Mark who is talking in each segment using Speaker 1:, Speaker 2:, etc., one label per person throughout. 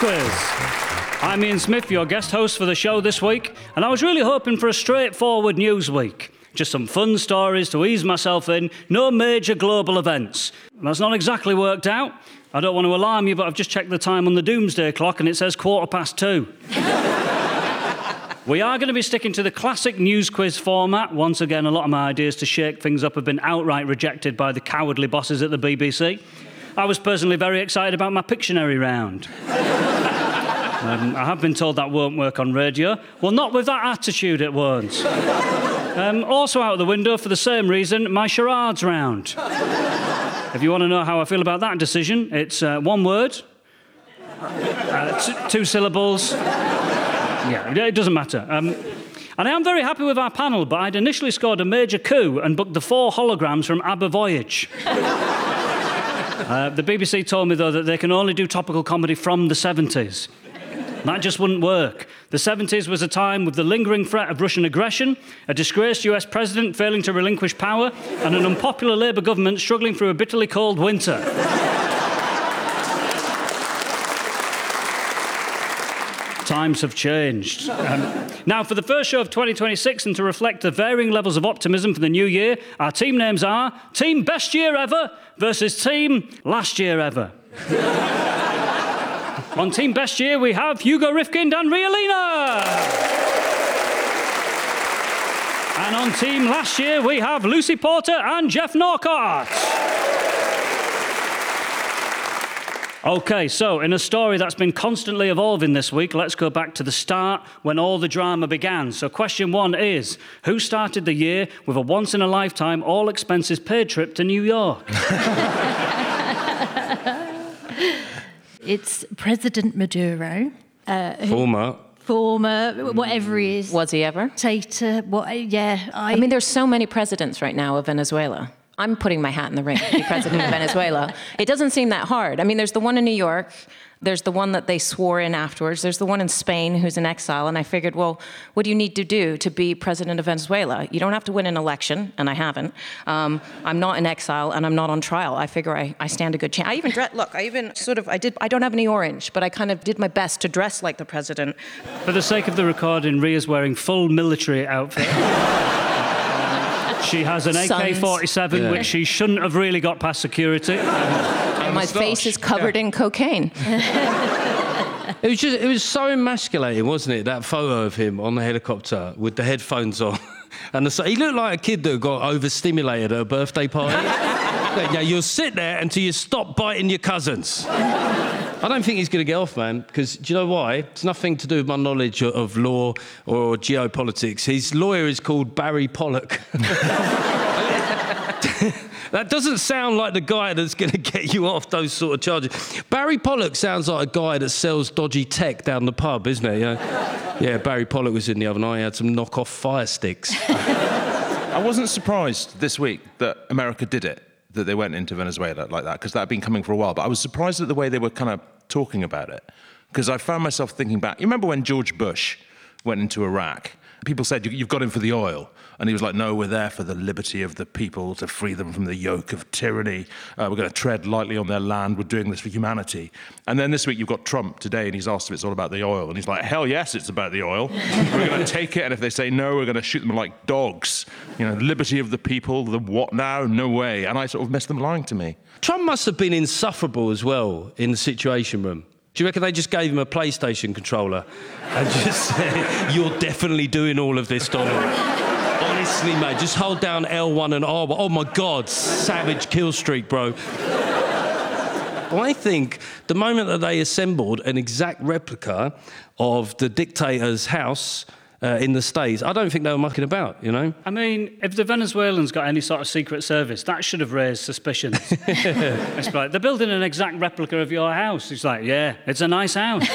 Speaker 1: Quiz. I'm Ian Smith, your guest host for the show this week, and I was really hoping for a straightforward news week. Just some fun stories to ease myself in, no major global events. That's not exactly worked out. I don't want to alarm you, but I've just checked the time on the doomsday clock and it says 2:15. We are going to be sticking to the classic news quiz format. Once again, a lot of my ideas to shake things up have been outright rejected by the cowardly bosses at the BBC. I was personally very excited about my Pictionary round. I have been told that won't work on radio. Well, not with that attitude, it won't. Also out the window, for the same reason, my charades round. If you want to know how I feel about that decision, it's one word, two syllables. Yeah, it doesn't matter. And I am very happy with our panel, but I'd initially scored a major coup and booked the 4 holograms from ABBA Voyage. The BBC told me, though, that they can only do topical comedy from the 70s. That just wouldn't work. The 70s was a time with the lingering threat of Russian aggression, a disgraced US president failing to relinquish power, and an unpopular Labour government struggling through a bitterly cold winter. Times have changed. Now, for the first show of 2026, and to reflect the varying levels of optimism for the new year, our team names are Team Best Year Ever versus Team Last Year Ever. On Team Best Year, we have Hugo Rifkind and Rialina. And on Team Last Year, we have Lucy Porter and Jeff Norcott. OK, so in a story that's been constantly evolving this week, let's go back to the start when all the drama began. So question 1 is, who started the year with a once-in-a-lifetime, all-expenses-paid trip to New York?
Speaker 2: It's President Maduro.
Speaker 3: Former,
Speaker 2: whatever he is.
Speaker 3: Was he ever?
Speaker 2: Dictator, yeah.
Speaker 3: I mean, there's so many presidents right now of Venezuela. I'm putting my hat in the ring to be president of Venezuela. It doesn't seem that hard. I mean, there's the one in New York. There's the one that they swore in afterwards. There's the one in Spain who's in exile. And I figured, well, what do you need to do to be president of Venezuela? You don't have to win an election, and I haven't. I'm not in exile, and I'm not on trial. I figure I stand a good chance. I don't have any orange, but I kind of did my best to dress like the president.
Speaker 1: For the sake of the recording, Ria's wearing full military outfit. She has an AK-47, which she shouldn't have really got past security.
Speaker 3: And my face is covered in cocaine.
Speaker 4: It was so emasculating, wasn't it, that photo of him on the helicopter with the headphones on. And he looked like a kid that got overstimulated at a birthday party. Yeah, you'll sit there until you stop biting your cousins. I don't think he's going to get off, man, because do you know why? It's nothing to do with my knowledge of law or geopolitics. His lawyer is called Barry Pollock. That doesn't sound like the guy that's going to get you off those sort of charges. Barry Pollock sounds like a guy that sells dodgy tech down the pub, isn't it? Yeah, Barry Pollock was in the other night. He had some knockoff fire sticks.
Speaker 5: I wasn't surprised this week that America did it, that they went into Venezuela like that, because that had been coming for a while. But I was surprised at the way they were kind of talking about it, because I found myself thinking back. You remember when George Bush went into Iraq? People said, you've got him for the oil. And he was like, no, we're there for the liberty of the people, to free them from the yoke of tyranny. We're going to tread lightly on their land. We're doing this for humanity. And then this week you've got Trump today, and he's asked if it's all about the oil. And he's like, hell yes, it's about the oil. We're going to take it, and if they say no, we're going to shoot them like dogs. You know, liberty of the people, the what now? No way. And I sort of missed them lying to me.
Speaker 4: Trump must have been insufferable as well in the Situation Room. Do you reckon they just gave him a PlayStation controller and just said, you're definitely doing all of this, Donald? Honestly, mate, just hold down L1 and R1. Oh, my God, savage kill streak, bro. I think the moment that they assembled an exact replica of the dictator's house in the States, I don't think they were mucking about, you know?
Speaker 1: I mean, if the Venezuelans got any sort of secret service, that should have raised suspicions. It's like, they're building an exact replica of your house. It's like, yeah, it's a nice house.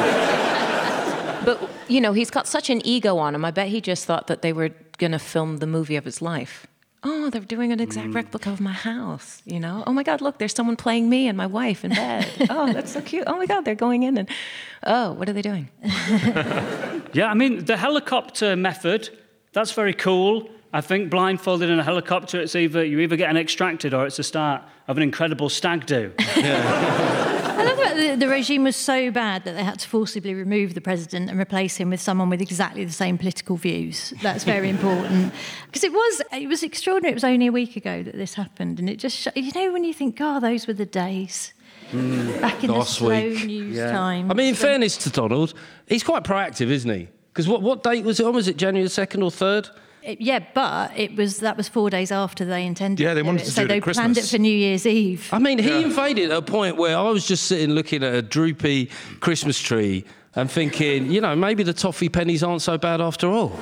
Speaker 3: But, you know, he's got such an ego on him. I bet he just thought that they were going to film the movie of his life. Oh, they're doing an exact replica of my house, you know? Oh, my God, look, there's someone playing me and my wife in bed. Oh, that's so cute. Oh, my God, they're going in and... Oh, what are they doing?
Speaker 1: Yeah, I mean, the helicopter method, that's very cool. I think blindfolded in a helicopter, it's you're either getting extracted or it's the start of an incredible stag do. Yeah.
Speaker 2: I love that the regime was so bad that they had to forcibly remove the president and replace him with someone with exactly the same political views. That's very important. Because it was extraordinary. It was only a week ago that this happened. And it just, when you think, God, those were the days. Back in the slow news time.
Speaker 4: I mean, in fairness to Donald, he's quite proactive, isn't he? Because what date was it on? Was it January 2nd or 3rd?
Speaker 2: But that was 4 days after they intended.
Speaker 5: Yeah, they wanted to do it at Christmas.
Speaker 2: So they planned it for New Year's Eve.
Speaker 4: I mean, he invaded at a point where I was just sitting looking at a droopy Christmas tree and thinking, maybe the toffee pennies aren't so bad after all.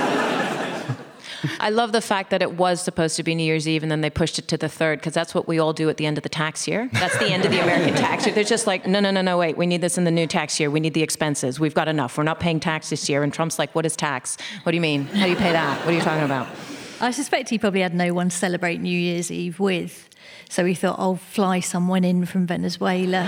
Speaker 3: I love the fact that it was supposed to be New Year's Eve and then they pushed it to the 3rd, because that's what we all do at the end of the tax year. That's the end of the American tax year. They're just like, no, wait, we need this in the new tax year. We need the expenses. We've got enough. We're not paying tax this year. And Trump's like, what is tax? What do you mean? How do you pay that? What are you talking about?
Speaker 2: I suspect he probably had no one to celebrate New Year's Eve with. So he thought, I'll fly someone in from Venezuela.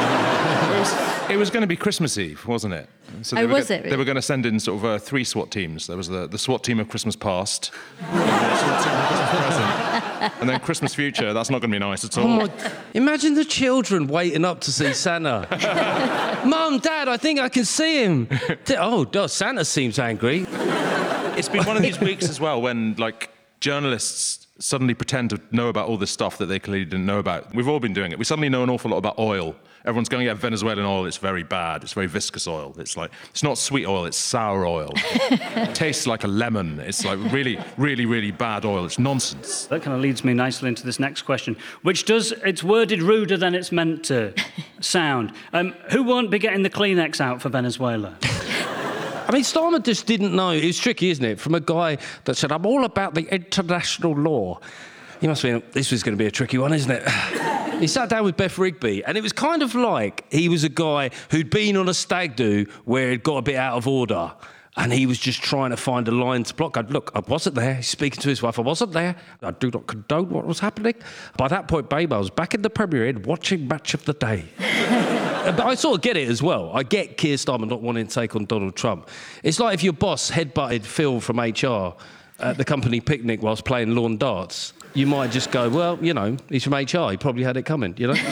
Speaker 5: It was going to be Christmas Eve, wasn't it? So
Speaker 2: They were
Speaker 5: going to send in sort of 3 SWAT teams. There was the SWAT team of Christmas past, the SWAT team of Christmas present, and then Christmas future. That's not going to be nice at all.
Speaker 4: Imagine the children waiting up to see Santa. Mum, Dad, I think I can see him. Santa seems angry.
Speaker 5: It's been one of these weeks as well when, journalists suddenly pretend to know about all this stuff that they clearly didn't know about. We've all been doing it. We suddenly know an awful lot about oil. Everyone's going, Venezuelan oil, it's very bad. It's very viscous oil. It's not sweet oil, it's sour oil. It tastes like a lemon. It's really, really, really bad oil. It's nonsense.
Speaker 1: That kind of leads me nicely into this next question, it's worded ruder than it's meant to sound. Who won't be getting the Kleenex out for Venezuela?
Speaker 4: I mean, Starmer just didn't know. It's tricky, isn't it? From a guy that said, I'm all about the international law. He must have been, this was going to be a tricky one, isn't it? He sat down with Beth Rigby, and it was kind of like he was a guy who'd been on a stag do where it got a bit out of order, and he was just trying to find a line to block. Look, I wasn't there. He's speaking to his wife. I wasn't there. I do not condone what was happening. By that point, babe, I was back in the Premier Inn watching Match of the Day. But I sort of get it as well. I get Keir Starmer not wanting to take on Donald Trump. It's like if your boss headbutted Phil from HR at the company picnic whilst playing lawn darts. You might just go, well, he's from HR. He probably had it coming,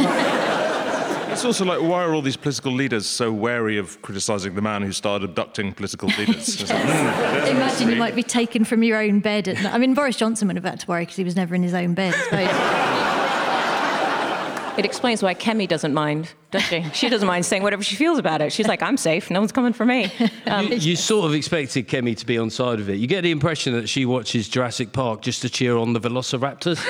Speaker 5: It's also like, why are all these political leaders so wary of criticising the man who started abducting political leaders?
Speaker 2: Imagine you might be taken from your own bed. Boris Johnson would have had to worry because he was never in his own bed, I suppose.
Speaker 3: It explains why Kemi doesn't mind, does she? She doesn't mind saying whatever she feels about it. She's like, I'm safe. No one's coming for me.
Speaker 4: You sort of expected Kemi to be on side of it. You get the impression that she watches Jurassic Park just to cheer on the Velociraptors.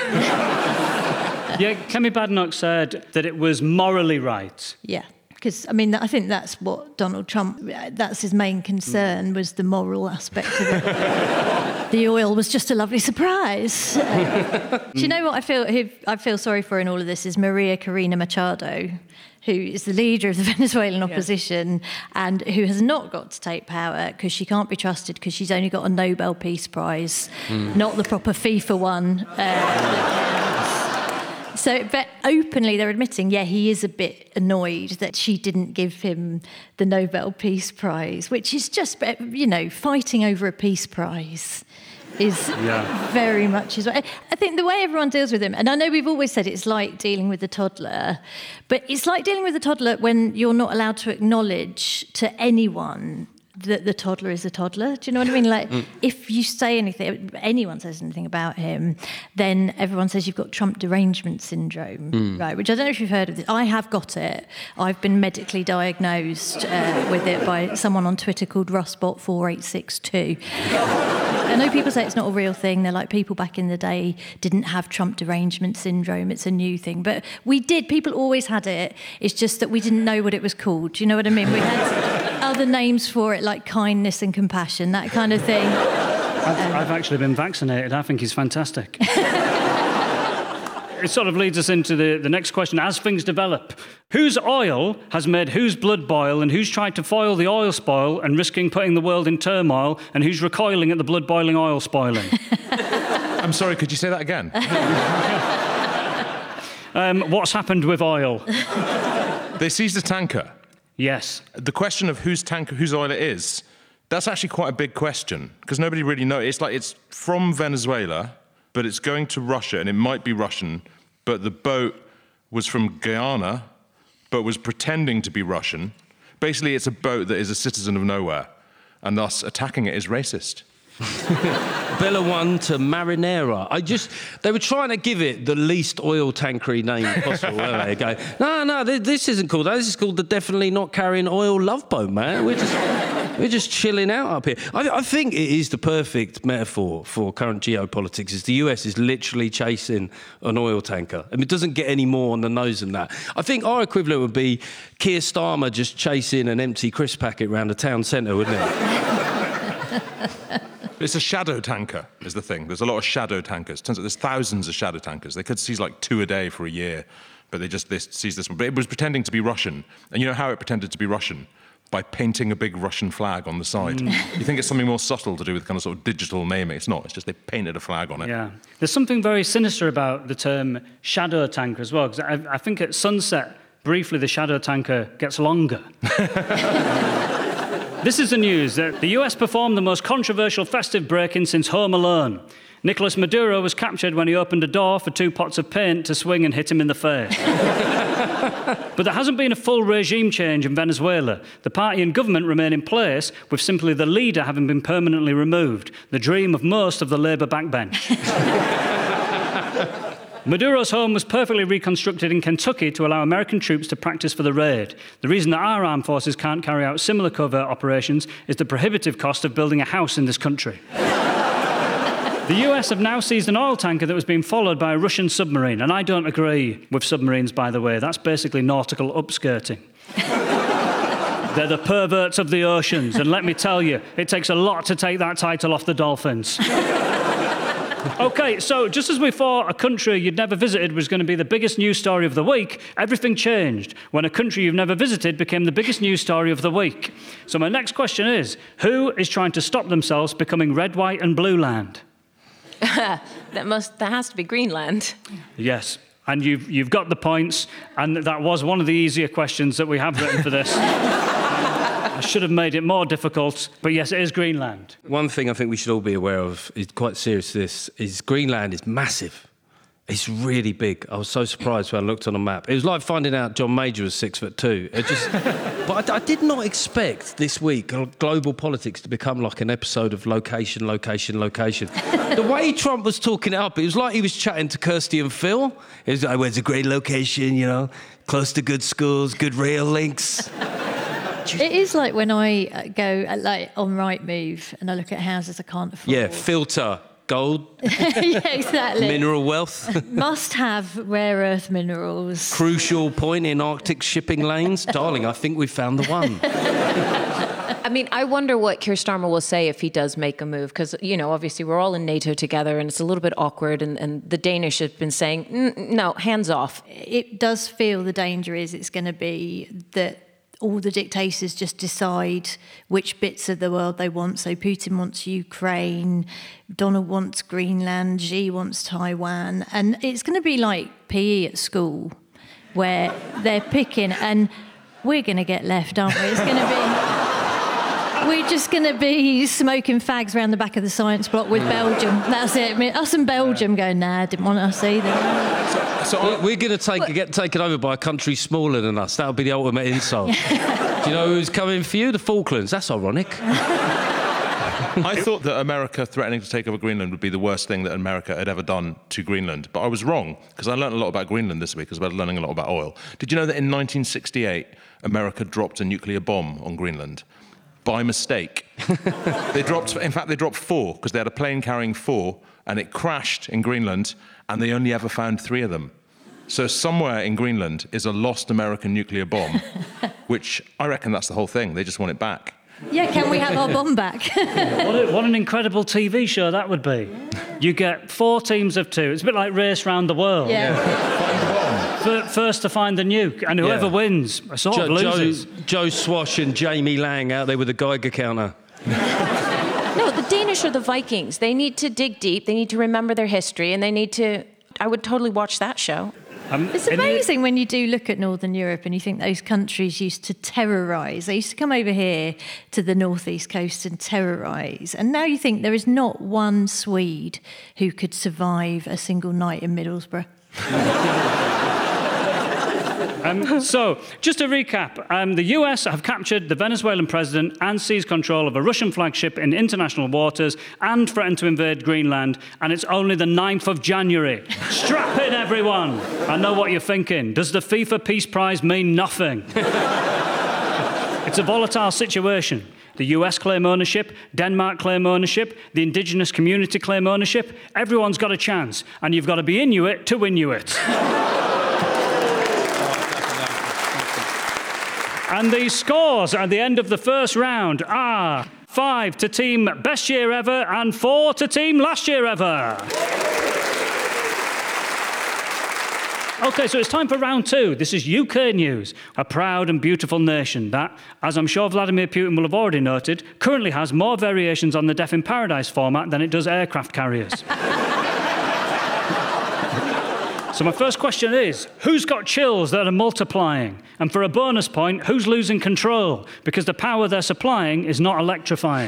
Speaker 1: Yeah, Kemi Badenoch said that it was morally right.
Speaker 2: Yeah. Because, I think that's what Donald Trump, that's his main concern, was the moral aspect of it. The oil was just a lovely surprise. Do you know what I feel sorry for in all of this is Maria Corina Machado, who is the leader of the Venezuelan opposition and who has not got to take power because she can't be trusted because she's only got a Nobel Peace Prize, not the proper FIFA one. So, but openly they're admitting, he is a bit annoyed that she didn't give him the Nobel Peace Prize, which is just, fighting over a peace prize is very much his way. I think the way everyone deals with him, and I know we've always said it's like dealing with a toddler, but it's like dealing with a toddler when you're not allowed to acknowledge to anyone that the toddler is a toddler. Do you know what I mean? If you say anything, anyone says anything about him, then everyone says you've got Trump derangement syndrome, right? Which I don't know if you've heard of this. I have got it. I've been medically diagnosed with it by someone on Twitter called Russbot4862. I know people say it's not a real thing. They're like, people back in the day didn't have Trump derangement syndrome. It's a new thing. But we did. People always had it. It's just that we didn't know what it was called. Do you know what I mean? We had other names for it, like kindness and compassion, that kind of thing.
Speaker 1: I've actually been vaccinated. I think he's fantastic. It sort of leads us into the next question. As things develop, whose oil has made whose blood boil, and who's tried to foil the oil spoil and risking putting the world in turmoil, and who's recoiling at the blood boiling oil spoiling?
Speaker 5: I'm sorry, could you say that again?
Speaker 1: What's happened with oil?
Speaker 5: They seized a tanker.
Speaker 1: Yes.
Speaker 5: The question of whose oil it is, that's actually quite a big question, because nobody really knows. It's like it's from Venezuela, but it's going to Russia, and it might be Russian, but the boat was from Guyana, but was pretending to be Russian. Basically, it's a boat that is a citizen of nowhere, and thus attacking it is racist.
Speaker 4: Bella 1 to Marinera. They were trying to give it the least oil tankery name possible, weren't they? Go, no, this isn't called that. This is called the Definitely Not Carrying Oil Love Boat, man. We're just chilling out up here. I think it is the perfect metaphor for current geopolitics. Is the US is literally chasing an oil tanker. I mean, it doesn't get any more on the nose than that. I think our equivalent would be Keir Starmer just chasing an empty crisp packet around a town centre, wouldn't it?
Speaker 5: It's a shadow tanker, is the thing. There's a lot of shadow tankers. Turns out there's thousands of shadow tankers. They could seize like 2 a day for a year, but they seized this one. But it was pretending to be Russian. And you know how it pretended to be Russian? By painting a big Russian flag on the side. You think it's something more subtle to do with kind of sort of digital naming. It's not. It's just they painted a flag on it.
Speaker 1: Yeah. There's something very sinister about the term shadow tanker as well, because I think at sunset, briefly, the shadow tanker gets longer. This is the news that the US performed the most controversial festive break-in since Home Alone. Nicolas Maduro was captured when he opened a door for 2 pots of paint to swing and hit him in the face. But there hasn't been a full regime change in Venezuela. The party and government remain in place, with simply the leader having been permanently removed, the dream of most of the Labour backbench. Maduro's home was perfectly reconstructed in Kentucky to allow American troops to practice for the raid. The reason that our armed forces can't carry out similar covert operations is the prohibitive cost of building a house in this country. The US have now seized an oil tanker that was being followed by a Russian submarine, and I don't agree with submarines, by the way. That's basically nautical upskirting. They're the perverts of the oceans, and let me tell you, it takes a lot to take that title off the dolphins. OK, so just as we thought a country you'd never visited was going to be the biggest news story of the week, everything changed when a country you've never visited became the biggest news story of the week. So my next question is, who is trying to stop themselves becoming red, white and blue land?
Speaker 3: That has to be Greenland.
Speaker 1: Yes, and you've got the points, and that was one of the easier questions that we have written for this. I should have made it more difficult, but yes, it is Greenland.
Speaker 4: One thing I think we should all be aware of, is quite serious this, is Greenland is massive. It's really big. I was so surprised when I looked on a map. It was like finding out John Major was 6'2". But I did not expect this week global politics to become like an episode of location. The way Trump was talking it up, it was like he was chatting to Kirsty and Phil. It was like, well, it's a great location, you know, close to good schools, good rail links.
Speaker 2: It is like when I go like on Rightmove and I look at houses I can't afford.
Speaker 4: Yeah, filter. Gold.
Speaker 2: Yeah, exactly.
Speaker 4: Mineral wealth.
Speaker 2: Must have rare earth minerals.
Speaker 4: Crucial point in Arctic shipping lanes. Darling, I think we found the one.
Speaker 3: I mean, I wonder what Keir Starmer will say if he does make a move, because, you know, obviously we're all in NATO together and it's a little bit awkward, and the Danish have been saying, no, hands off.
Speaker 2: It does feel the danger is it's going to be that all the dictators just decide which bits of the world they want. So Putin wants Ukraine, Donald wants Greenland, Xi wants Taiwan. And it's going to be like PE at school, where they're picking, and we're going to get left, aren't we? It's going to be... We're just going to be smoking fags around the back of the science block with Belgium. That's it. I mean, us and Belgium going, nah, didn't want us either.
Speaker 4: So we're going to get taken over by a country smaller than us. That would be the ultimate insult. Do you know who's coming for you? The Falklands. That's ironic.
Speaker 5: I thought that America threatening to take over Greenland would be the worst thing that America had ever done to Greenland. But I was wrong, because I learned a lot about Greenland this week, as well as learning a lot about oil. Did you know that in 1968, America dropped a nuclear bomb on Greenland? By mistake. They dropped 4, because they had a plane carrying 4, and it crashed in Greenland, and they only ever found 3 of them. So somewhere in Greenland is a lost American nuclear bomb, which I reckon that's the whole thing. They just want it back.
Speaker 2: Yeah, can we have our bomb back?
Speaker 1: What an incredible TV show that would be. You get 4 teams of 2. It's a bit like Race Round the World. First to find the nuke, and whoever wins sort of loses.
Speaker 4: Joe Swash and Jamie Lang out there with a Geiger counter.
Speaker 3: No, the Danish are the Vikings. They need to dig deep. They need to remember their history, and they need to... I would totally watch that show.
Speaker 2: It's amazing when you do look at Northern Europe and you think those countries used to terrorise. They used to come over here to the northeast coast and terrorise. And now you think there is not one Swede who could survive a single night in Middlesbrough.
Speaker 1: So, just to recap, the US have captured the Venezuelan president and seized control of a Russian flagship in international waters and threatened to invade Greenland, and it's only the 9th of January. Strap in, everyone! I know what you're thinking. Does the FIFA Peace Prize mean nothing? It's a volatile situation. The US claim ownership, Denmark claim ownership, the indigenous community claim ownership. Everyone's got a chance, and you've got to be Inuit to Inuit. And the scores at the end of the first round are 5 to team best year ever and 4 to team last year ever. OK, so it's time for round 2. This is UK news. A proud and beautiful nation that, as I'm sure Vladimir Putin will have already noted, currently has more variations on the Death in Paradise format than it does aircraft carriers. So my first question is, who's got chills that are multiplying? And for a bonus point, who's losing control? Because the power they're supplying is not electrifying.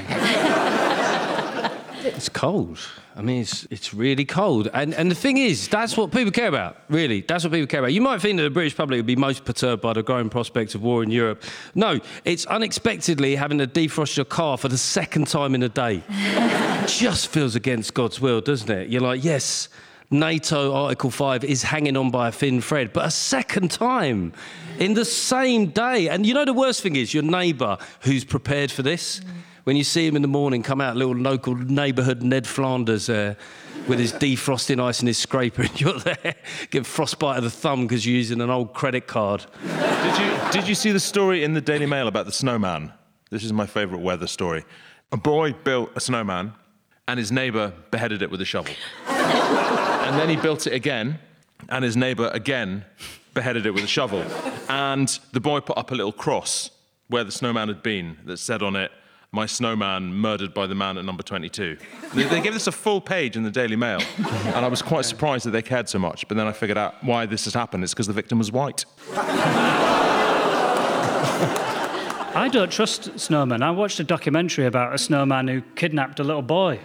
Speaker 4: It's cold. I mean, it's really cold. And the thing is, that's what people care about, really. That's what people care about. You might think that the British public would be most perturbed by the growing prospects of war in Europe. No, it's unexpectedly having to defrost your car for the second time in a day. It just feels against God's will, doesn't it? You're like, yes, NATO Article 5 is hanging on by a thin thread, but a second time in the same day. And you know the worst thing is your neighbour who's prepared for this. When you see him in the morning come out, little local neighbourhood Ned Flanders with his defrosting ice and his scraper, and you're there getting frostbite of the thumb because you're using an old credit card.
Speaker 5: Did you see the story in the Daily Mail about the snowman? This is my favourite weather story. A boy built a snowman and his neighbour beheaded it with a shovel. And then he built it again and his neighbour again beheaded it with a shovel. And the boy put up a little cross where the snowman had been that said on it, "My snowman murdered by the man at number 22. They gave this a full page in the Daily Mail, and I was quite surprised that they cared so much, but then I figured out why this has happened. It's because the victim was white.
Speaker 1: I don't trust snowmen. I watched a documentary about a snowman who kidnapped a little boy.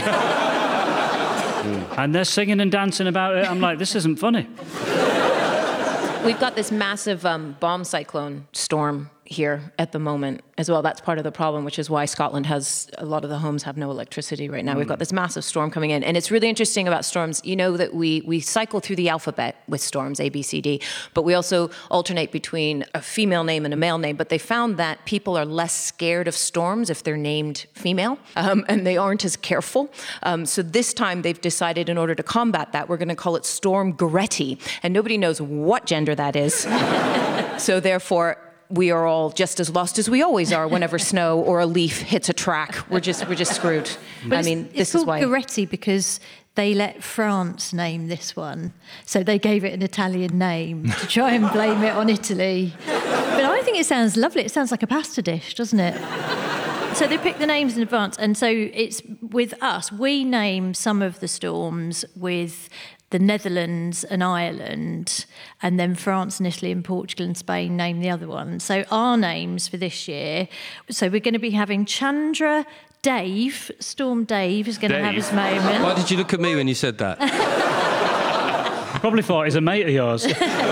Speaker 1: And they're singing and dancing about it. I'm like, this isn't funny.
Speaker 3: We've got this massive bomb cyclone storm here at the moment as well. That's part of the problem, which is why Scotland has, a lot of the homes have no electricity right now. We've got this massive storm coming in. And it's really interesting about storms. You know that we cycle through the alphabet with storms, A, B, C, D, but we also alternate between a female name and a male name. But they found that people are less scared of storms if they're named female, and they aren't as careful. So this time they've decided, in order to combat that, we're going to call it Storm Goretti. And nobody knows what gender that is. So therefore, we are all just as lost as we always are whenever snow or a leaf hits a track. We're just screwed.
Speaker 2: But this is why it's called Goretti because they let France name this one, so they gave it an Italian name to try and blame it on Italy. But I think it sounds lovely. It sounds like a pasta dish, doesn't it? So they pick the names in advance, and so it's with us. We name some of the storms with the Netherlands and Ireland, and then France and Italy and Portugal and Spain name the other one. So our names for this year, so we're going to be having Chandra, Dave, Storm Dave is going to have his moment.
Speaker 4: Why did you look at me when you said that?
Speaker 1: Probably thought he's a mate of yours.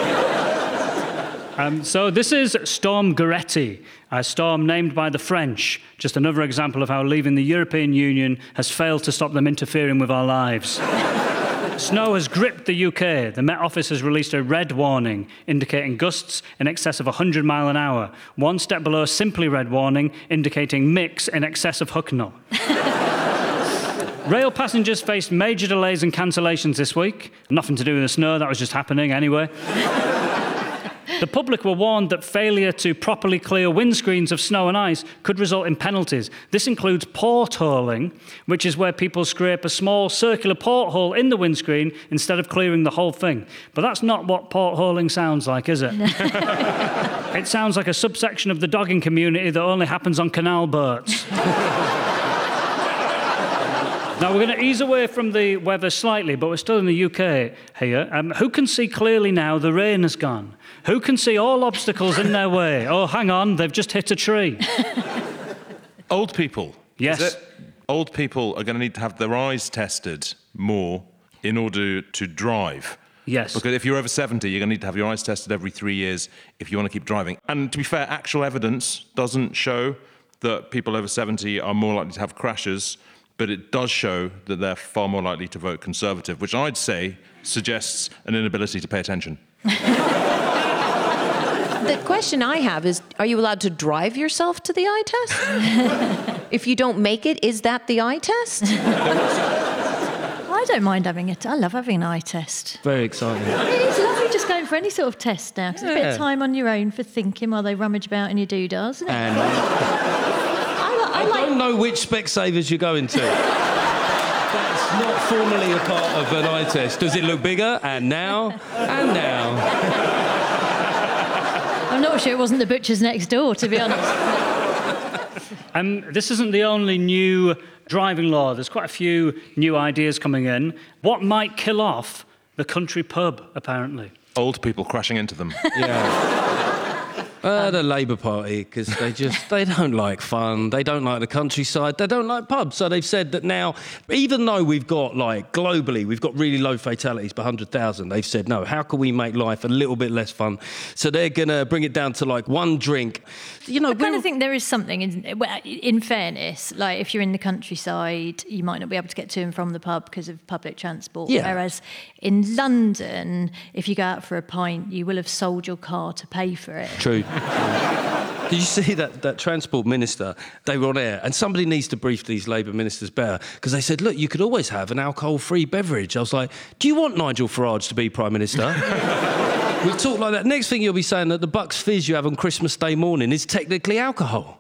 Speaker 1: So this is Storm Goretti, a storm named by the French. Just another example of how leaving the European Union has failed to stop them interfering with our lives. Snow has gripped the UK. The Met Office has released a red warning, indicating gusts in excess of 100 miles an hour. One step below simply red warning, indicating mix in excess of Hucknall. Rail passengers faced major delays and cancellations this week. Nothing to do with the snow, that was just happening anyway. The public were warned that failure to properly clear windscreens of snow and ice could result in penalties. This includes portholing, which is where people scrape a small circular porthole in the windscreen instead of clearing the whole thing. But that's not what portholing sounds like, is it? It sounds like a subsection of the dogging community that only happens on canal boats. Now, we're going to ease away from the weather slightly, but we're still in the UK here. Who can see clearly now the rain has gone? Who can see all obstacles in their way? Oh, hang on, they've just hit a tree.
Speaker 5: Old people.
Speaker 1: Yes.
Speaker 5: Is it? Old people are going to need to have their eyes tested more in order to drive.
Speaker 1: Yes.
Speaker 5: Because if you're over 70, you're going to need to have your eyes tested every 3 years if you want to keep driving. And to be fair, actual evidence doesn't show that people over 70 are more likely to have crashes, but it does show that they're far more likely to vote Conservative, which I'd say suggests an inability to pay attention.
Speaker 3: The question I have is, are you allowed to drive yourself to the eye test? If you don't make it, is that the eye test?
Speaker 2: I don't mind having it. I love having an eye test.
Speaker 4: Very exciting.
Speaker 2: It's lovely just going for any sort of test now, because a bit of time on your own for thinking while they rummage about in your doodahs, isn't it?
Speaker 4: And I don't know which Specsavers you're going to. That's not formally a part of an eye test. Does it look bigger? And now? And now?
Speaker 2: I'm not sure it wasn't the butcher's next door, to be honest.
Speaker 1: This isn't the only new driving law. There's quite a few new ideas coming in. What might kill off the country pub, apparently?
Speaker 5: Old people crashing into them.
Speaker 4: Yeah. The Labour Party, because they don't like fun, they don't like the countryside, they don't like pubs. So they've said that now, even though we've got, like, globally, we've got really low fatalities per 100,000, they've said, no, how can we make life a little bit less fun? So they're going to bring it down to, like, one drink. You know,
Speaker 2: I kind of think there is something, in fairness, like if you're in the countryside, you might not be able to get to and from the pub because of public transport.
Speaker 4: Yeah.
Speaker 2: Whereas in London, if you go out for a pint, you will have sold your car to pay for it.
Speaker 4: True. Did you see that Transport Minister? They were on air, and somebody needs to brief these Labour ministers better, because they said, look, you could always have an alcohol-free beverage. I was like, do you want Nigel Farage to be Prime Minister? We'll talk like that. Next thing you'll be saying that the Bucks Fizz you have on Christmas Day morning is technically alcohol.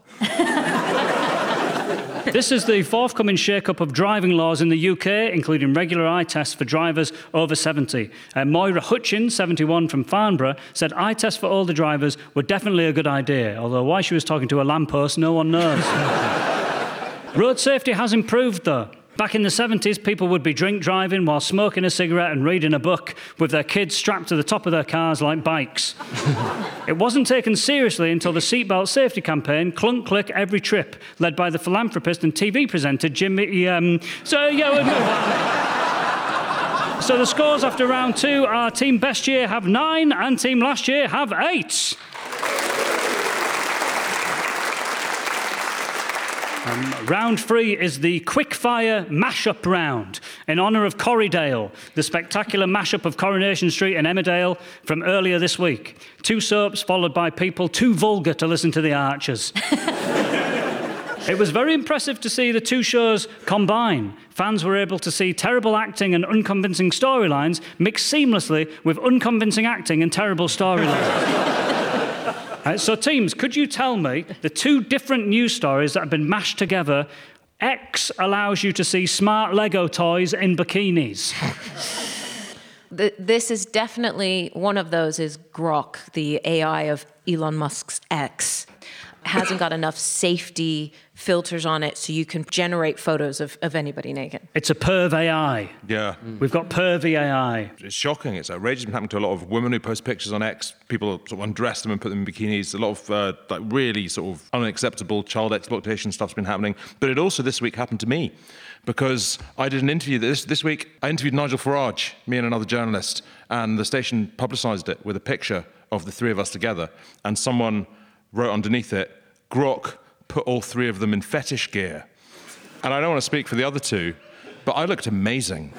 Speaker 1: This is the forthcoming shake-up of driving laws in the UK, including regular eye tests for drivers over 70. Moira Hutchins, 71, from Farnborough, said eye tests for older drivers were definitely a good idea, although why she was talking to a lamppost, no one knows. Road safety has improved, though. Back in the 70s, people would be drink driving while smoking a cigarette and reading a book with their kids strapped to the top of their cars like bikes. It wasn't taken seriously until the seatbelt safety campaign, Clunk Click Every Trip, led by the philanthropist and TV presenter Jimmy... So the scores after round 2 are Team Best Year have 9 and Team Last Year have 8. Round 3 is the quickfire mashup round in honour of Corriedale, the spectacular mashup of Coronation Street and Emmerdale from earlier this week. 2 soaps followed by people too vulgar to listen to the Archers. It was very impressive to see the 2 shows combine. Fans were able to see terrible acting and unconvincing storylines mixed seamlessly with unconvincing acting and terrible storylines. So, teams, could you tell me the 2 different news stories that have been mashed together? X allows you to see smart Lego toys in bikinis.
Speaker 3: This is definitely one of those is Grok, the AI of Elon Musk's X. Hasn't got enough safety filters on it so you can generate photos of anybody naked.
Speaker 1: It's a perv AI.
Speaker 5: Yeah.
Speaker 1: We've got pervy AI.
Speaker 5: It's shocking. It's outrageous. It's been happening to a lot of women who post pictures on X. People sort of undress them and put them in bikinis. A lot of like really sort of unacceptable child exploitation stuff's been happening. But it also this week happened to me, because I did an interview this week. I interviewed Nigel Farage, me and another journalist, and the station publicised it with a picture of the 3 of us together. And someone wrote underneath it, Grok put all 3 of them in fetish gear. And I don't want to speak for the other 2, but I looked amazing.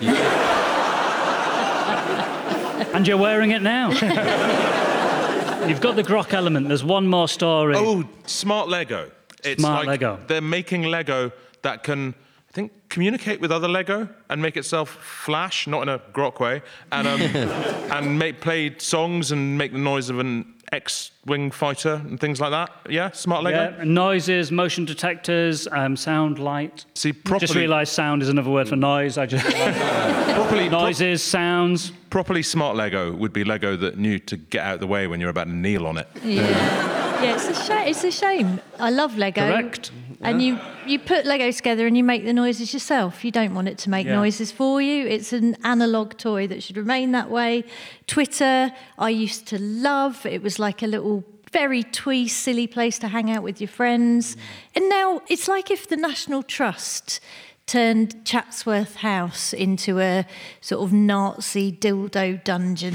Speaker 1: And you're wearing it now. You've got the Grok element. There's one more story.
Speaker 5: Oh, smart Lego. It's
Speaker 1: Smart
Speaker 5: like
Speaker 1: Lego.
Speaker 5: They're making Lego that can, I think, communicate with other Lego and make itself flash, not in a Grok way, and play songs and make the noise of an X-wing fighter and things like that. Yeah, smart Lego.
Speaker 1: Yeah, noises, motion detectors, sound, light.
Speaker 5: See, properly,
Speaker 1: Just realised sound is another word for noise. I just noises, sounds.
Speaker 5: Properly smart Lego would be Lego that knew to get out of the way when you're about to kneel on it.
Speaker 2: Yeah, it's a shame. I love Lego.
Speaker 1: Correct.
Speaker 2: And you put Lego together and you make the noises yourself. You don't want it to make noises for you. It's an analogue toy that should remain that way. Twitter, I used to love. It was like a little very twee, silly place to hang out with your friends. And now it's like if the National Trust turned Chatsworth House into a sort of Nazi dildo dungeon.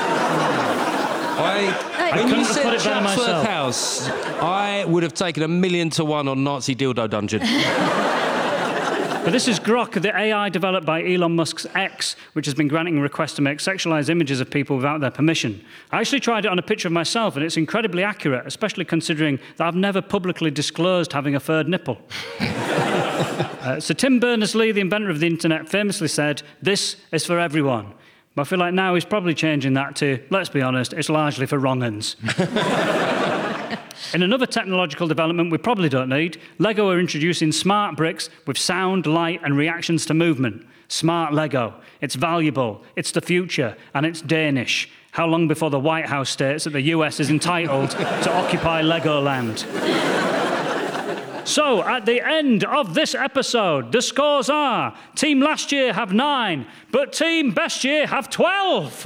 Speaker 4: When you said Chatsworth House, I would have taken 1,000,000 to 1 on Nazi dildo dungeon.
Speaker 1: But this is Grok, the AI developed by Elon Musk's X, which has been granting requests to make sexualized images of people without their permission. I actually tried it on a picture of myself, and it's incredibly accurate, especially considering that I've never publicly disclosed having a third nipple. So Tim Berners-Lee, the inventor of the internet, famously said, "This is for everyone." But I feel like now he's probably changing that to, let's be honest, it's largely for wrong-uns. In another technological development we probably don't need, Lego are introducing smart bricks with sound, light and reactions to movement. Smart Lego. It's valuable, it's the future, and it's Danish. How long before the White House states that the US is entitled to occupy Legoland? So, at the end of this episode, the scores are: Team Last Year have 9, but Team Best Year have 12.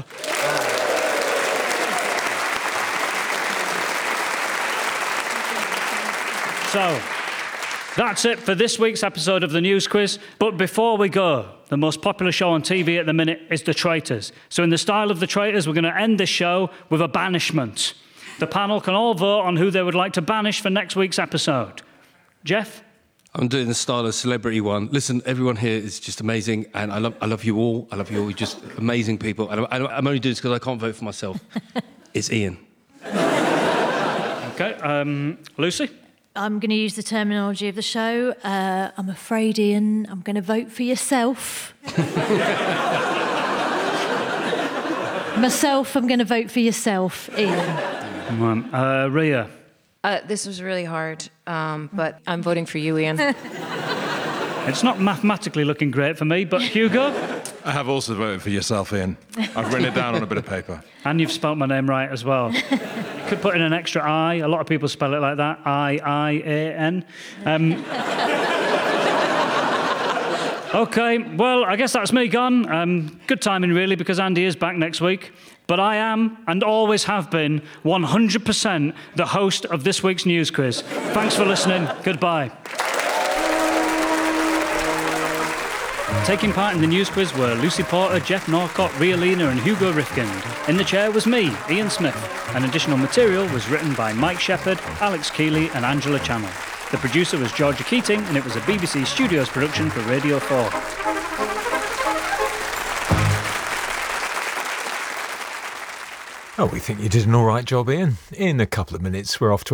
Speaker 1: So, that's it for this week's episode of the News Quiz. But before we go, the most popular show on TV at the minute is The Traitors. So in the style of The Traitors, we're going to end this show with a banishment. The panel can all vote on who they would like to banish for next week's episode. Jeff?
Speaker 4: I'm doing the style of celebrity one. Listen, everyone here is just amazing, and I love you all. I love you all. You're just amazing people. And I'm only doing this because I can't vote for myself. It's Ian.
Speaker 1: Okay, Lucy?
Speaker 2: I'm going to use the terminology of the show. I'm afraid, Ian, I'm going to vote for yourself. Myself, I'm going to vote for yourself, Ian.
Speaker 1: Rhea?
Speaker 3: This was really hard, but I'm voting for you, Ian.
Speaker 1: It's not mathematically looking great for me, but Hugo?
Speaker 5: I have also voted for yourself, Ian. I've written it down on a bit of paper. And
Speaker 1: you've spelt my name right as well. Could put in an extra I. A lot of people spell it like that. I-I-A-N. OK, well, I guess that's me gone. Good timing, really, because Andy is back next week. But I am, and always have been, 100% the host of this week's News Quiz. Thanks for listening. Goodbye. Taking part in the News Quiz were Lucy Porter, Jeff Norcott, Rhea Lena and Hugo Rifkind. In the chair was me, Ian Smith, and additional material was written by Mike Shepherd, Alex Keeley and Angela Channel. The producer was Georgia Keating, and it was a BBC Studios production for Radio 4.
Speaker 6: Oh, we think you did an all right job, Ian. In a couple of minutes, we're off to